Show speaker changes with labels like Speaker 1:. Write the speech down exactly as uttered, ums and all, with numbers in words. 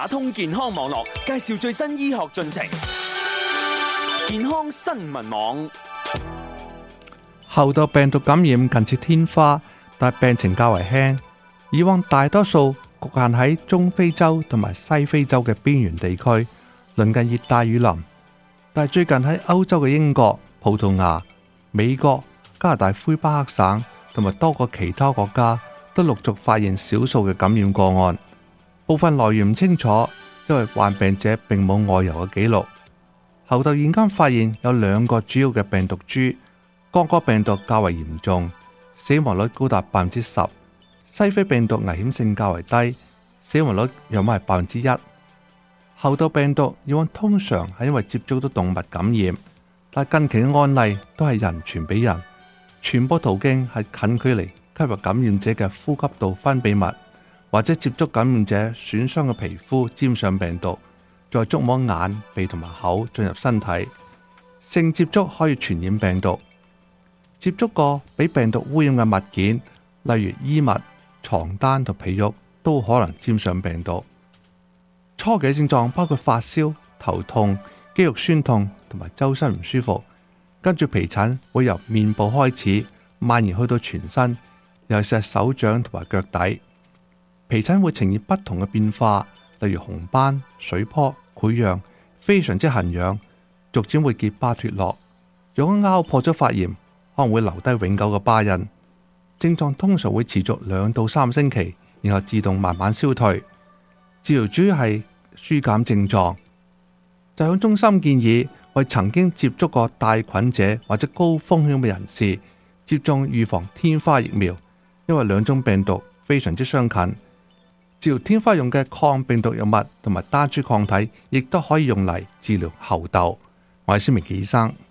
Speaker 1: 打通健康網絡，介紹最新醫學進程。健康新聞網。
Speaker 2: 猴痘病毒感染近似天花，但病情較為輕。以往大多數局限喺中非洲同埋西非洲嘅邊緣地區，鄰近熱帶雨林。但係最近喺歐洲嘅英國、葡萄牙、美國、加拿大魁北克省同埋多個其他國家都陸續發現少數嘅感染個案，部分來源唔清楚，因為患病者並冇外遊嘅記錄。猴痘現今發現有兩個主要嘅病毒株，剛果病毒較為嚴重，死亡率高達百分之十；西非病毒危險性較為低，死亡率約莫係百分之一。猴痘病毒以往通常係因為接觸到動物感染，但近期嘅案例都係人傳俾人，傳播途徑係近距離吸入感染者嘅呼吸道分泌物，或者接觸感染者損傷嘅皮膚沾上病毒，再觸摸眼、鼻同埋口進入身體。性接觸可以傳染病毒，接觸過俾病毒污染嘅物件，例如衣物、床單同被褥，都可能沾上病毒。初期症狀包括發燒、頭痛、肌肉酸痛同埋周身唔舒服，跟住皮疹會由面部開始蔓延去到全身，尤其是手掌同埋腳底。皮疹會呈現不同嘅變化，例如紅斑、水泡、潰瘍，非常之痕癢，逐漸會結疤脫落。如果咬破咗發炎，可能會留低永久嘅疤印。症狀通常會持續兩到三星期，然後自動慢慢消退。治療主要係紓減症狀。疾控中心建議為曾經接觸過帶菌者或者高風險嘅人士接種預防天花疫苗，因為兩種病毒非常之相近。治療天花用嘅抗病毒藥物同埋單株抗體，亦都可以用嚟治療猴痘。我係施明琪醫生。